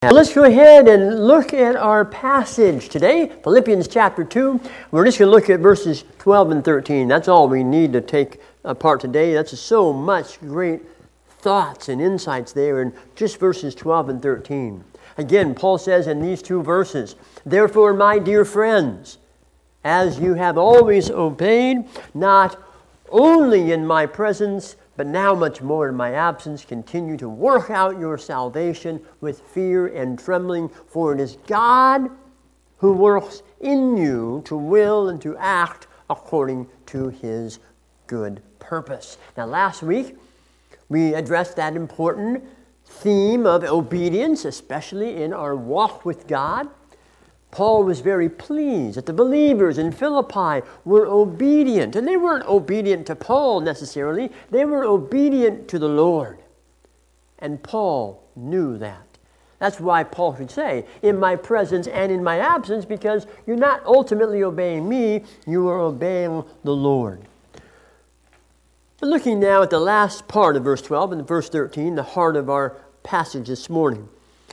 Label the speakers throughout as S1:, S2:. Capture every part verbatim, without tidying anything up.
S1: Now, let's go ahead and look at our passage today, Philippians chapter two. We're just going to look at verses twelve and thirteen. That's all we need to take apart today. That's so much great thoughts and insights there in just verses twelve and thirteen. Again, Paul says in these two verses, "Therefore, my dear friends, as you have always obeyed, not only in my presence, but now much more in my absence, continue to work out your salvation with fear and trembling, for it is God who works in you to will and to act according to his good purpose." Now, last week, we addressed that important theme of obedience, especially in our walk with God. Paul was very pleased that the believers in Philippi were obedient. And they weren't obedient to Paul necessarily. They were obedient to the Lord. And Paul knew that. That's why Paul could say, "In my presence and in my absence," because you're not ultimately obeying me, you are obeying the Lord. But looking now at the last part of verse twelve and verse thirteen, the heart of our passage this morning.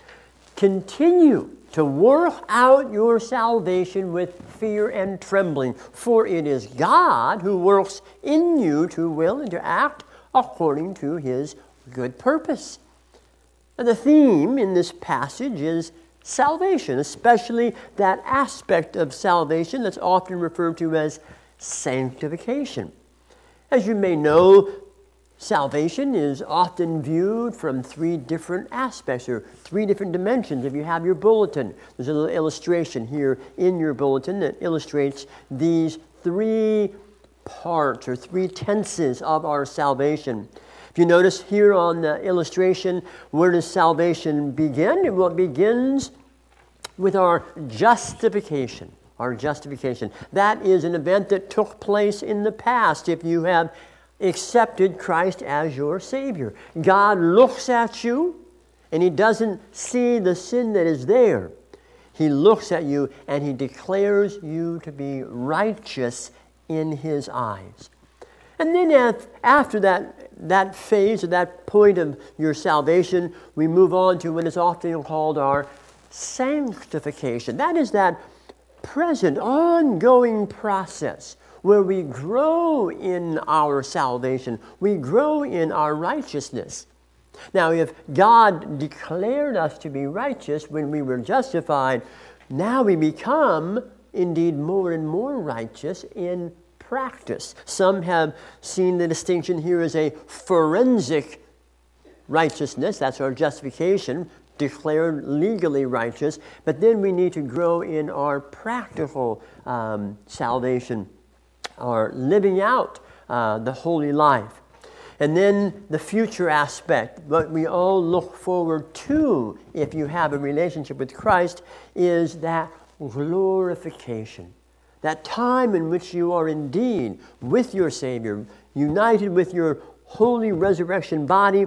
S1: Continue to work out your salvation with fear and trembling, for it is God who works in you to will and to act according to his good purpose. And the theme in this passage is salvation, especially that aspect of salvation that's often referred to as sanctification. As you may know, salvation is often viewed from three different aspects or three different dimensions. If you have your bulletin, there's a little illustration here in your bulletin that illustrates these three parts or three tenses of our salvation. If you notice here on the illustration, where does salvation begin? Well, it begins with our justification. Our justification. That is an event that took place in the past. If you have accepted Christ as your Savior, God looks at you and he doesn't see the sin that is there. He looks at you and he declares you to be righteous in his eyes. And then after that, that phase or that point of your salvation, we move on to what is often called our sanctification. That is that present, ongoing process where we grow in our salvation, we grow in our righteousness. Now, if God declared us to be righteous when we were justified, now we become indeed more and more righteous in practice. Some have seen the distinction here as a forensic righteousness, that's our justification, declared legally righteous, but then we need to grow in our practical um, salvation, or living out uh, the holy life. And then the future aspect, what we all look forward to if you have a relationship with Christ, is that glorification. That time in which you are indeed with your Savior, united with your holy resurrection body,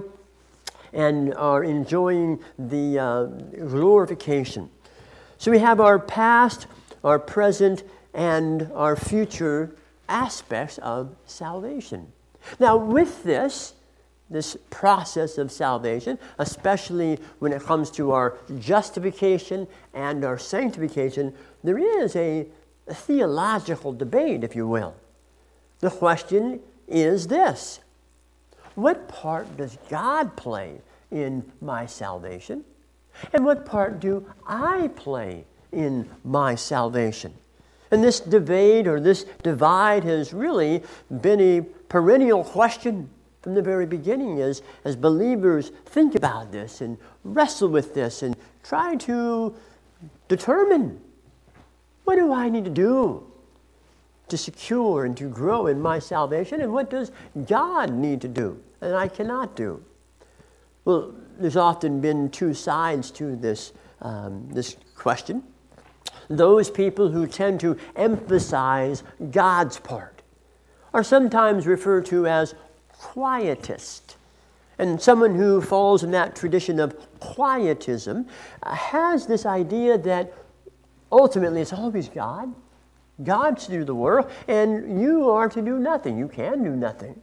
S1: and are enjoying the uh, glorification. So we have our past, our present, and our future aspects of salvation. Now, with this, this process of salvation, especially when it comes to our justification and our sanctification, there is a, a theological debate, if you will. The question is this: what part does God play in my salvation? And what part do I play in my salvation? And this debate or this divide has really been a perennial question from the very beginning as, as believers think about this and wrestle with this and try to determine, what do I need to do to secure and to grow in my salvation, and what does God need to do and I cannot do? Well, there's often been two sides to this, um, this question. Those people who tend to emphasize God's part are sometimes referred to as quietist. And someone who falls in that tradition of quietism uh, has this idea that ultimately it's always God. God's to do the work, and you are to do nothing. You can do nothing.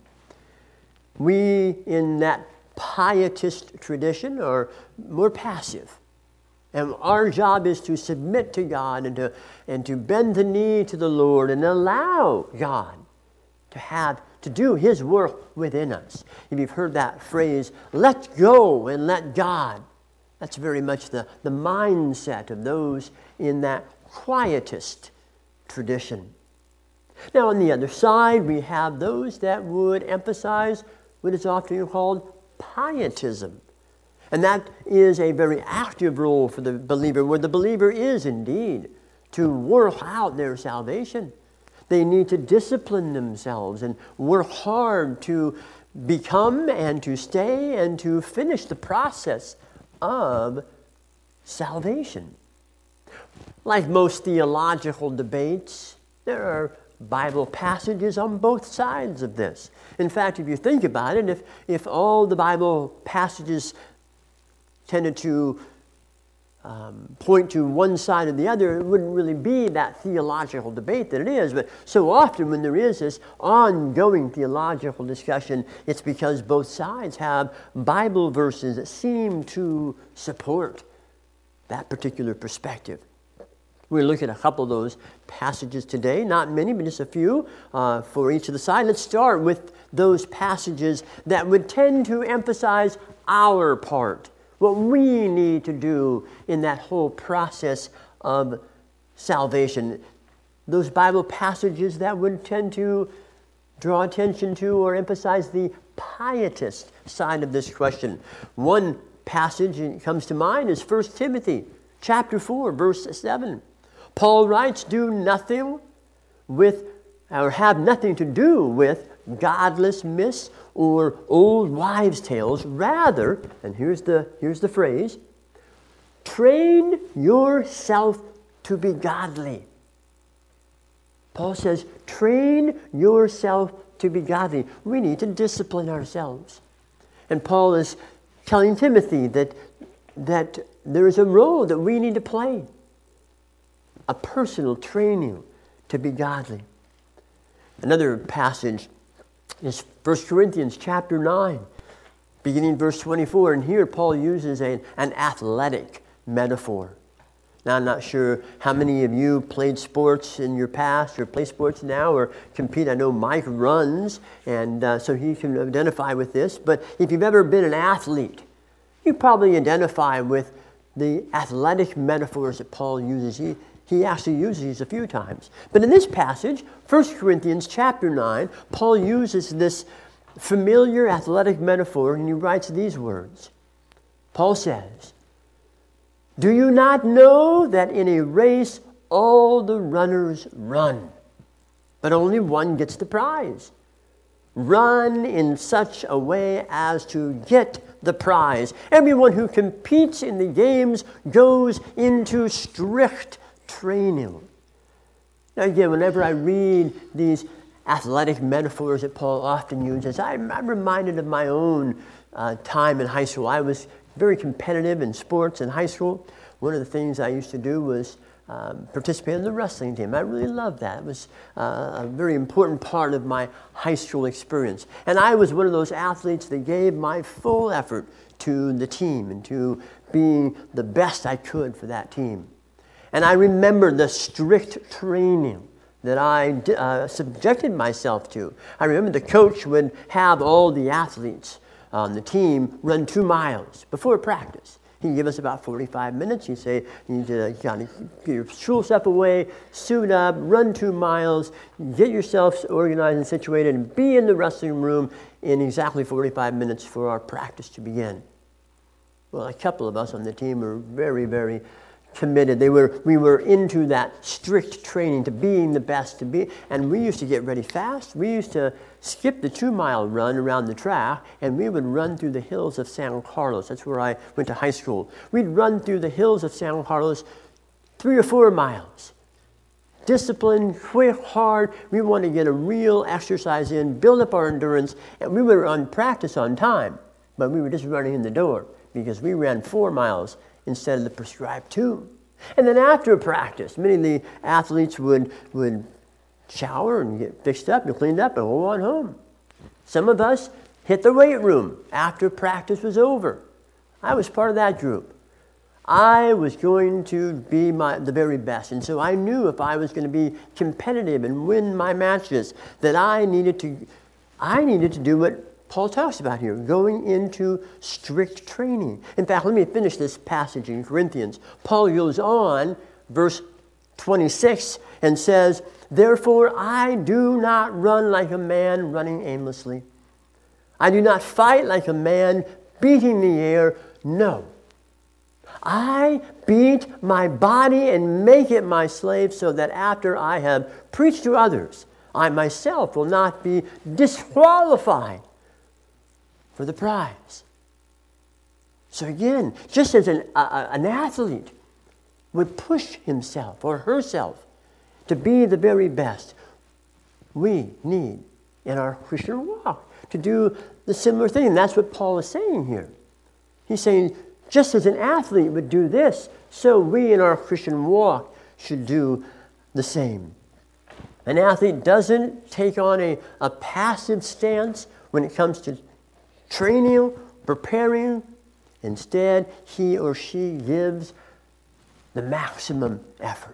S1: We, in that pietist tradition, are more passive. And our job is to submit to God and to, and to bend the knee to the Lord and allow God to have to do His work within us. If you've heard that phrase, let go and let God, that's very much the, the mindset of those in that quietist tradition. Now, on the other side, we have those that would emphasize what is often called pietism. And that is a very active role for the believer, where the believer is indeed to work out their salvation. They need to discipline themselves and work hard to become and to stay and to finish the process of salvation. Like most theological debates, there are Bible passages on both sides of this. In fact, if you think about it, if, if all the Bible passages tended to um, point to one side or the other, it wouldn't really be that theological debate that it is. But so often when there is this ongoing theological discussion, it's because both sides have Bible verses that seem to support that particular perspective. We'll look at a couple of those passages today. Not many, but just a few uh, for each of the side. Let's start with those passages that would tend to emphasize our part, what we need to do in that whole process of salvation. Those Bible passages that would tend to draw attention to or emphasize the pietist side of this question. One passage that comes to mind is First Timothy chapter four, verse seven. Paul writes, do nothing with, or have nothing to do with godless myths or old wives' tales. Rather, and here's the, here's the phrase, train yourself to be godly. Paul says, train yourself to be godly. We need to discipline ourselves. And Paul is telling Timothy that, that there is a role that we need to play. A personal training to be godly. Another passage is First Corinthians chapter nine, beginning verse twenty-four. And here Paul uses a, an athletic metaphor. Now, I'm not sure how many of you played sports in your past or play sports now or compete. I know Mike runs, and uh, so he can identify with this. But if you've ever been an athlete, you probably identify with the athletic metaphors that Paul uses. He, He actually uses these a few times. But in this passage, First Corinthians chapter nine, Paul uses this familiar athletic metaphor, and he writes these words. Paul says, do you not know that in a race all the runners run, but only one gets the prize? Run in such a way as to get the prize. Everyone who competes in the games goes into strict training. Now again, whenever I read these athletic metaphors that Paul often uses, I'm, I'm reminded of my own uh, time in high school. I was very competitive in sports in high school. One of the things I used to do was um, participate in the wrestling team. I really loved that. It was uh, a very important part of my high school experience. And I was one of those athletes that gave my full effort to the team and to being the best I could for that team. And I remember the strict training that I uh, subjected myself to. I remember the coach would have all the athletes on the team run two miles before practice. He'd give us about forty-five minutes. He'd say, you need to kind of get your school stuff away, suit up, run two miles, get yourself organized and situated, and be in the wrestling room in exactly forty-five minutes for our practice to begin. Well, a couple of us on the team were very, very committed. They were, we were into that strict training to being the best to be, and we used to get ready fast. We used to skip the two-mile run around the track, and we would run through the hills of San Carlos. That's where I went to high school. We'd run through the hills of San Carlos three or four miles. Disciplined, quick, hard. We wanted to get a real exercise in, build up our endurance, and we were on practice on time, but we were just running in the door because we ran four miles instead of the prescribed two. And then after practice, many of the athletes would, would shower and get fixed up and cleaned up and go on home. Some of us hit the weight room after practice was over. I was part of that group. I was going to be my, the very best. And so I knew if I was going to be competitive and win my matches, that I needed to, I needed to do what Paul talks about here, going into strict training. In fact, let me finish this passage in Corinthians. Paul goes on, verse twenty-six, and says, therefore I do not run like a man running aimlessly. I do not fight like a man beating the air. No. I beat my body and make it my slave so that after I have preached to others, I myself will not be disqualified for the prize. So again, just as an, a, an athlete would push himself or herself to be the very best, we need in our Christian walk to do the similar thing. And that's what Paul is saying here. He's saying, just as an athlete would do this, so we in our Christian walk should do the same. An athlete doesn't take on a, a passive stance when it comes to training, preparing. Instead, he or she gives the maximum effort.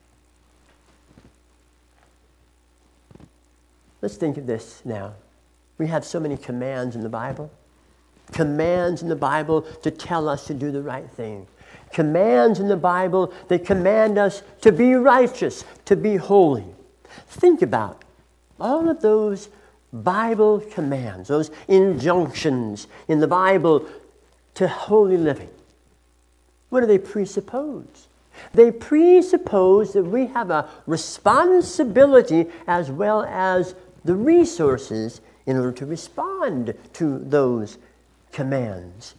S1: Let's think of this now. We have so many commands in the Bible. Commands in the Bible to tell us to do the right thing. Commands in the Bible that command us to be righteous, to be holy. Think about all of those Bible commands, those injunctions in the Bible to holy living. What do they presuppose? They presuppose that we have a responsibility as well as the resources in order to respond to those commands.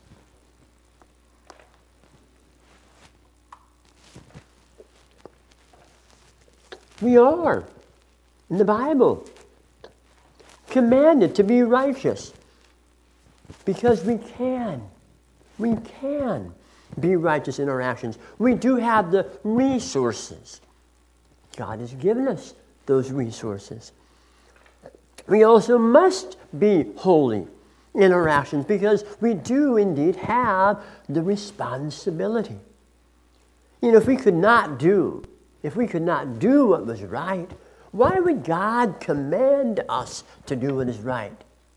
S1: We are, in the Bible, commanded to be righteous because we can. We can be righteous in our actions. We do have the resources. God has given us those resources. We also must be holy in our actions because we do indeed have the responsibility. You know, if we could not do, if we could not do what was right, why would God command us to do what is right?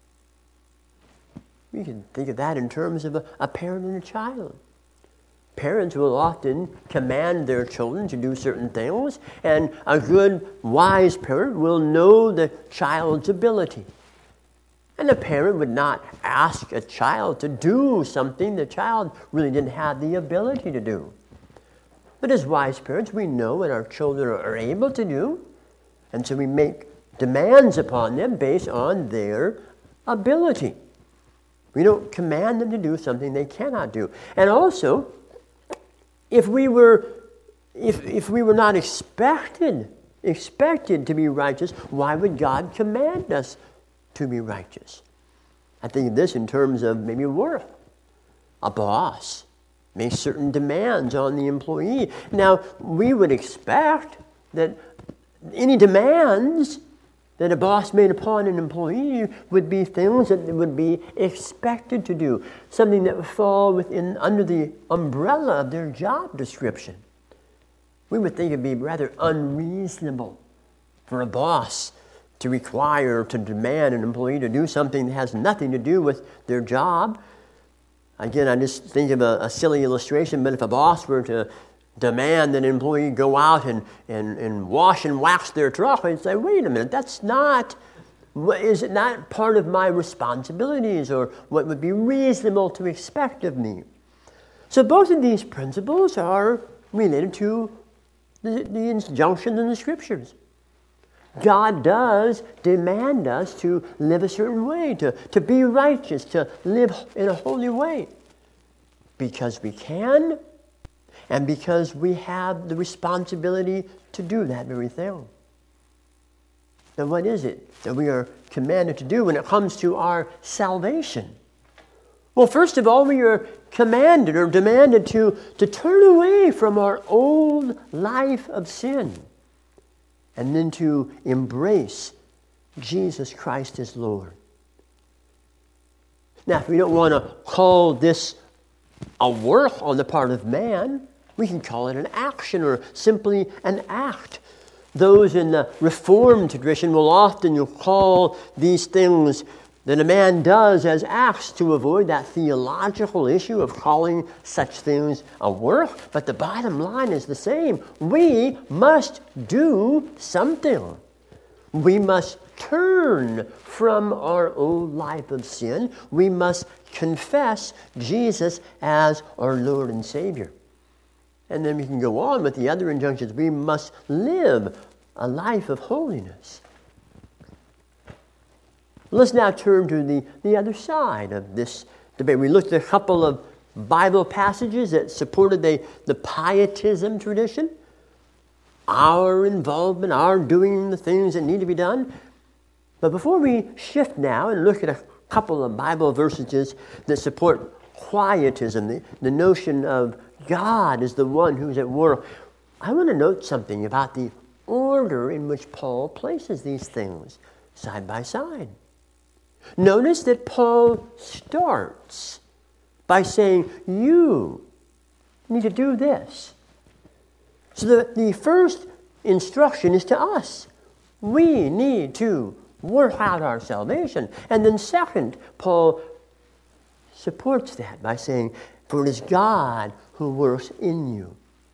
S1: We can think of that in terms of a, a parent and a child. Parents will often command their children to do certain things, and a good, wise parent will know the child's ability. And a parent would not ask a child to do something the child really didn't have the ability to do. But as wise parents, we know what our children are able to do, and so we make demands upon them based on their ability. We don't command them to do something they cannot do. And also, if we were, if, if we were not expected, expected to be righteous, why would God command us to be righteous? I think of this in terms of maybe work. A boss makes certain demands on the employee. Now, we would expect that any demands that a boss made upon an employee would be things that would be expected to do, something that would fall within under the umbrella of their job description. We would think it'd be rather unreasonable for a boss to require, to demand an employee to do something that has nothing to do with their job. Again, I just think of a, a silly illustration, but if a boss were to demand that an employee go out and, and, and wash and wax their truck, I'd say, wait a minute, that's not, is it not part of my responsibilities or what would be reasonable to expect of me? So both of these principles are related to the, the injunctions in the Scriptures. God does demand us to live a certain way, to, to be righteous, to live in a holy way. Because we can, and because we have the responsibility to do that very thing. Now, what is it that we are commanded to do when it comes to our salvation? Well, first of all, we are commanded or demanded to, to turn away from our old life of sin and then to embrace Jesus Christ as Lord. Now, if we don't want to call this a work on the part of man. We can call it an action or simply an act. Those in the Reformed tradition will often call these things that a man does as acts to avoid that theological issue of calling such things a work. But the bottom line is the same. We must do something. We must turn from our old life of sin. We must confess Jesus as our Lord and Savior. And then we can go on with the other injunctions. We must live a life of holiness. Let's now turn to the, the other side of this debate. We looked at a couple of Bible passages that supported the, the pietism tradition, our involvement, our doing the things that need to be done. But before we shift now and look at a couple of Bible verses that support quietism, the, the notion of God is the one who's at work, I want to note something about the order in which Paul places these things side by side. Notice that Paul starts by saying, you need to do this. So the, the first instruction is to us. We need to work out our salvation. And then second, Paul supports that by saying, for it is God who works in you.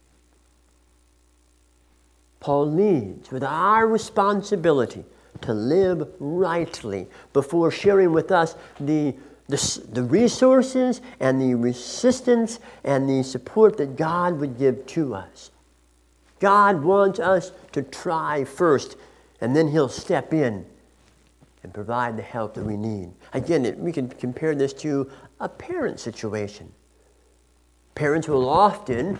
S1: Paul leads with our responsibility to live rightly before sharing with us the, the, the resources and the resistance and the support that God would give to us. God wants us to try first, and then He'll step in and provide the help that we need. Again, it, we can compare this to a parent situation. Parents will often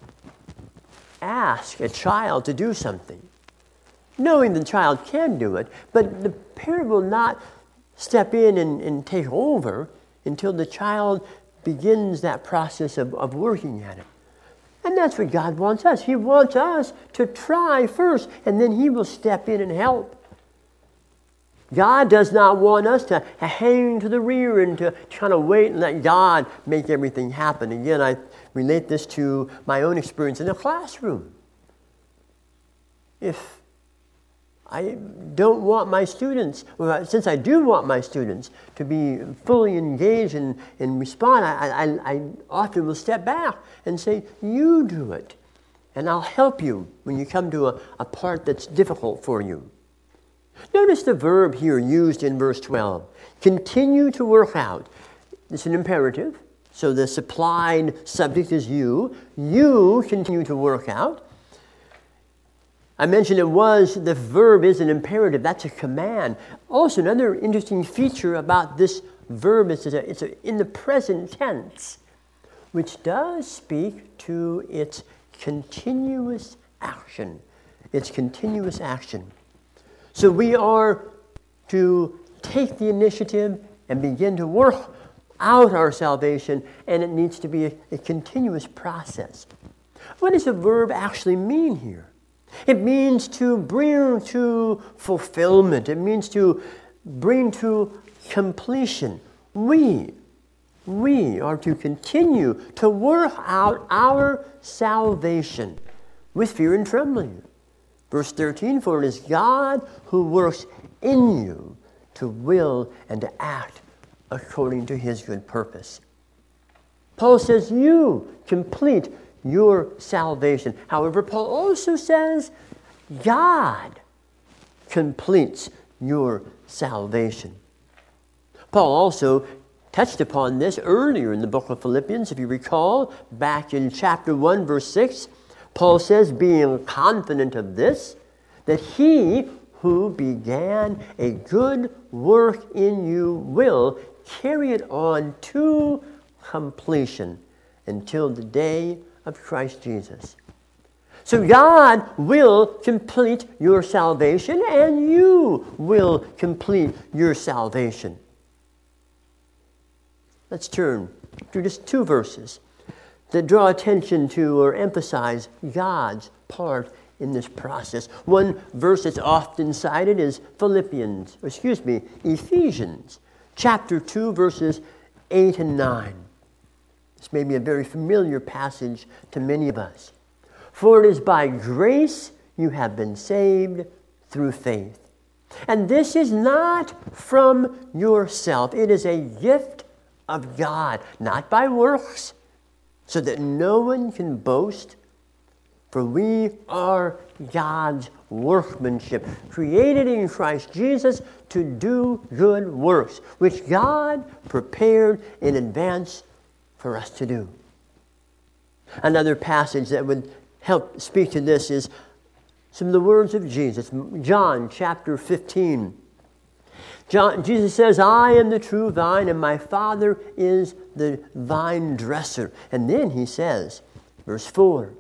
S1: ask a child to do something, knowing the child can do it, but the parent will not step in and, and take over until the child begins that process of, of working at it. And that's what God wants us. He wants us to try first, and then He will step in and help. God does not want us to hang to the rear and to kind of wait and let God make everything happen. Again, I relate this to my own experience in the classroom. If I don't want my students, well, since I do want my students to be fully engaged and, and respond, I, I, I often will step back and say, you do it. And I'll help you when you come to a, a part that's difficult for you. Notice the verb here used in verse twelve. Continue to work out. It's an imperative. So the supplied subject is you. You continue to work out. I mentioned it was, the verb is an imperative. That's a command. Also, another interesting feature about this verb is that it's a, in the present tense, which does speak to its continuous action. Its continuous action. So we are to take the initiative and begin to work out our salvation, and it needs to be a, a continuous process. What does the verb actually mean here? It means to bring to fulfillment. It means to bring to completion. We, we are to continue to work out our salvation with fear and trembling. Verse thirteen, for it is God who works in you to will and to act according to His good purpose. Paul says you complete your salvation. However, Paul also says God completes your salvation. Paul also touched upon this earlier in the book of Philippians. If you recall, back in chapter one, verse six, Paul says, being confident of this, that He who began a good work in you will carry it on to completion until the day of Christ Jesus. So God will complete your salvation, and you will complete your salvation. Let's turn to just two verses that draw attention to or emphasize God's part in this process. One verse that's often cited is Philippians, or excuse me, Ephesians, chapter two, verses eight and nine. This may be a very familiar passage to many of us. For it is by grace you have been saved through faith. And this is not from yourself. It is a gift of God, not by works, so that no one can boast. For we are God's workmanship, created in Christ Jesus to do good works, which God prepared in advance for us to do. Another passage that would help speak to this is some of the words of Jesus. John chapter fifteen. John, Jesus says, I am the true vine, and my Father is the vine dresser. And then he says, verse four,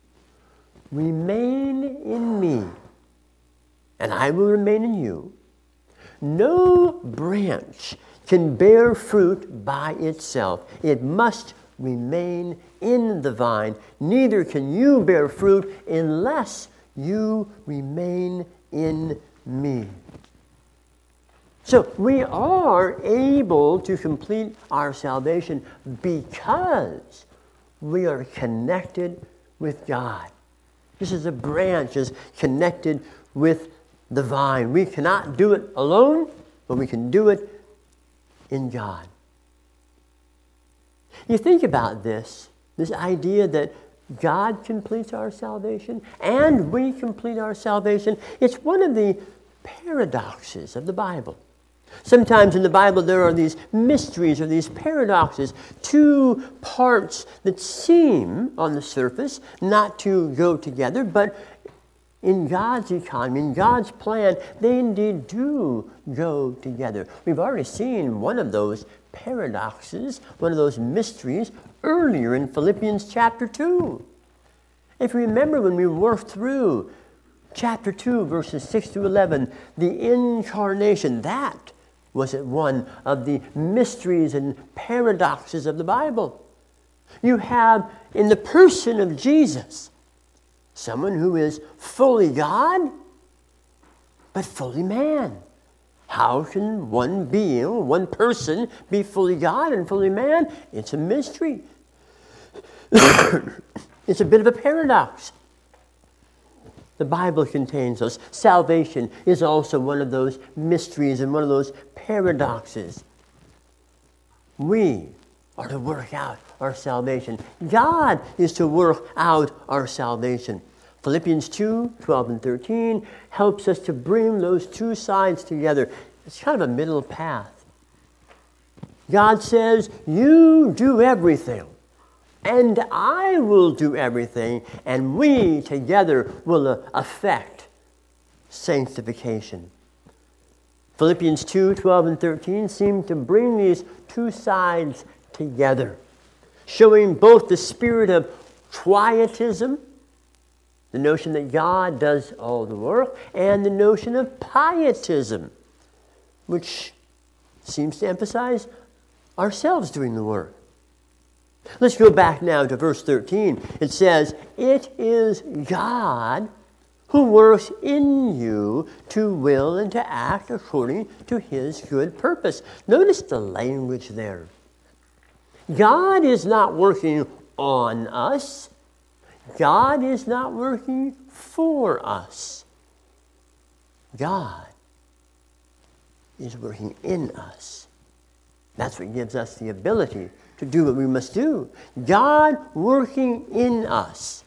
S1: remain in me, and I will remain in you. No branch can bear fruit by itself. It must remain in the vine. Neither can you bear fruit unless you remain in me. So we are able to complete our salvation because we are connected with God. This is a branch is connected with the vine. We cannot do it alone, but we can do it in God. You think about this, this idea that God completes our salvation and we complete our salvation. It's one of the paradoxes of the Bible. Sometimes in the Bible there are these mysteries or these paradoxes, two parts that seem on the surface not to go together, but in God's economy, in God's plan, they indeed do go together. We've already seen one of those paradoxes, one of those mysteries, earlier in Philippians chapter two. If you remember when we worked through chapter two, verses six through eleven, the incarnation, that was one of the mysteries and paradoxes of the Bible. You have in the person of Jesus someone who is fully God, but fully man. How can one being, one person, be fully God and fully man? It's a mystery. It's a bit of a paradox. The Bible contains those. Salvation is also one of those mysteries and one of those paradoxes. We are to work out our salvation. God is to work out our salvation. Philippians two, twelve and thirteen helps us to bring those two sides together. It's kind of a middle path. God says, you do everything, and I will do everything, and we together will affect sanctification. Philippians two, twelve and thirteen seem to bring these two sides together, showing both the spirit of quietism, the notion that God does all the work, and the notion of pietism, which seems to emphasize ourselves doing the work. Let's go back now to verse thirteen. It says, it is God who works in you to will and to act according to his good purpose. Notice the language there. God is not working on us. God is not working for us. God is working in us. That's what gives us the ability to do what we must do. God working in us.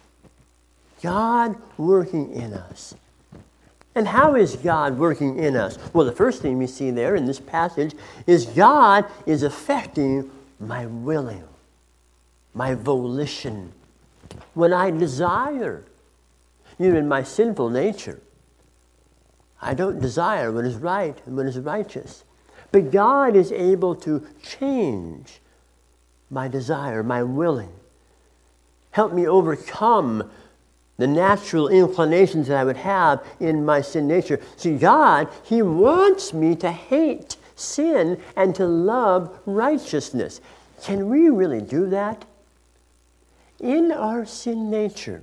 S1: God working in us. And how is God working in us? Well, the first thing we see there in this passage is God is affecting my willing, my volition. When I desire, you know, in my sinful nature, I don't desire what is right and what is righteous. But God is able to change my desire, my willing. Help me overcome the natural inclinations that I would have in my sin nature. See, God, he wants me to hate sin and to love righteousness. Can we really do that? In our sin nature,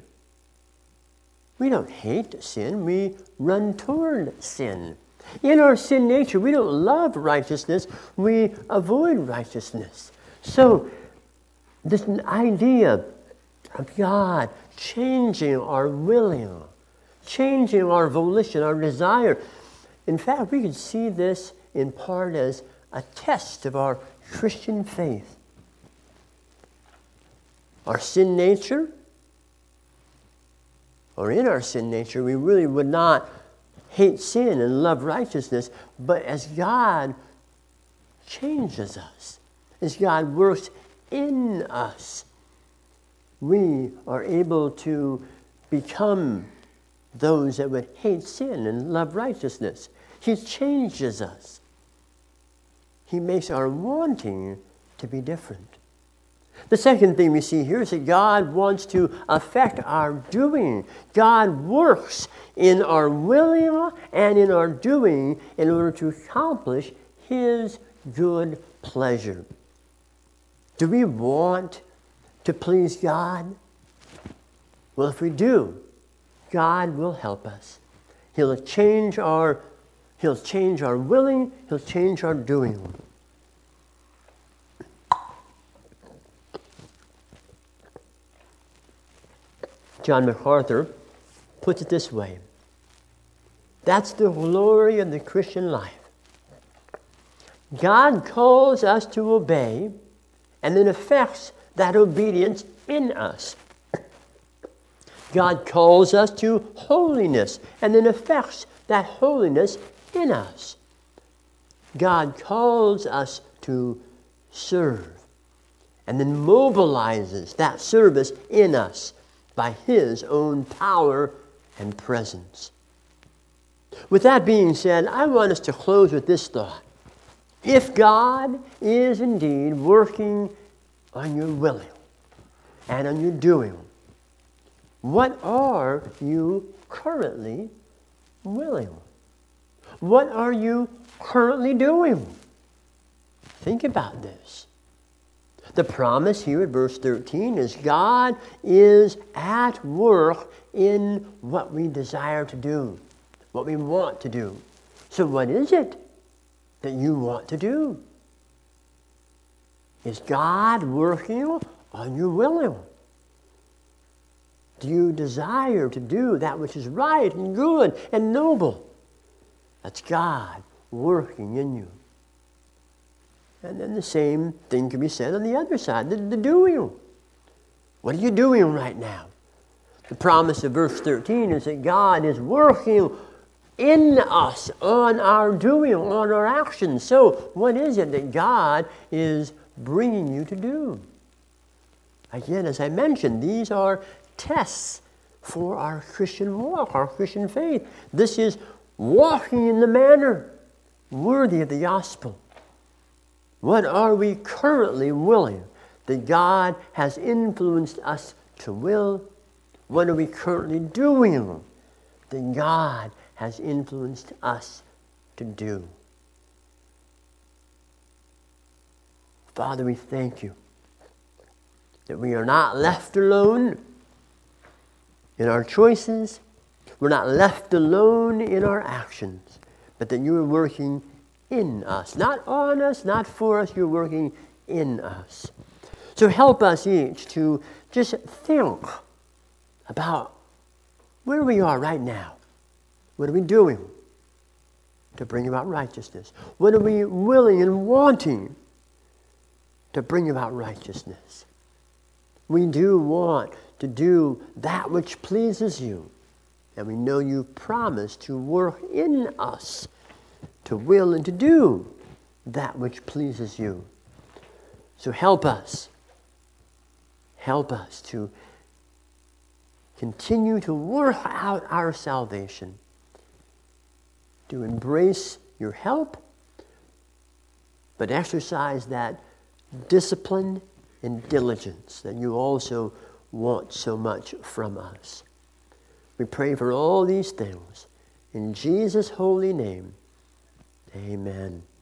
S1: we don't hate sin, we run toward sin. In our sin nature, we don't love righteousness, we avoid righteousness. So, this idea of God changing our willing, changing our volition, our desire. In fact, we can see this in part as a test of our Christian faith. Our sin nature, or in our sin nature, we really would not hate sin and love righteousness, but as God changes us, as God works in us, we are able to become those that would hate sin and love righteousness. He changes us. He makes our wanting to be different. The second thing we see here is that God wants to affect our doing. God works in our willing and in our doing in order to accomplish His good pleasure. Do we want to please God? Well, if we do, God will help us. He'll change our, He'll change our willing, He'll change our doing. John MacArthur puts it this way. That's the glory of the Christian life. God calls us to obey and then effects that obedience in us. God calls us to holiness and then effects that holiness in us. God calls us to serve and then mobilizes that service in us by His own power and presence. With that being said, I want us to close with this thought. If God is indeed working on your willing and on your doing, what are you currently willing? What are you currently doing? Think about this. The promise here at verse thirteen is God is at work in what we desire to do, what we want to do. So what is it that you want to do? Is God working on your willing? Do you desire to do that which is right and good and noble? That's God working in you. And then the same thing can be said on the other side, the, the doing. What are you doing right now? The promise of verse thirteen is that God is working in us on our doing, on our actions. So what is it that God is bringing you to do? Again, as I mentioned, these are tests for our Christian walk, our Christian faith. This is walking in the manner worthy of the gospel. What are we currently willing that God has influenced us to will? What are we currently doing that God has influenced us to do? Father, we thank you that we are not left alone in our choices. We're not left alone in our actions, but that you are working in us, not on us, not for us, you're working in us. So help us each to just think about where we are right now. What are we doing to bring about righteousness? What are we willing and wanting to bring about righteousness? We do want to do that which pleases you, and we know you promise to work in us to will and to do that which pleases you. So help us. Help us to continue to work out our salvation, to embrace your help, but exercise that discipline and diligence that you also want so much from us. We pray for all these things in Jesus' holy name. Amen.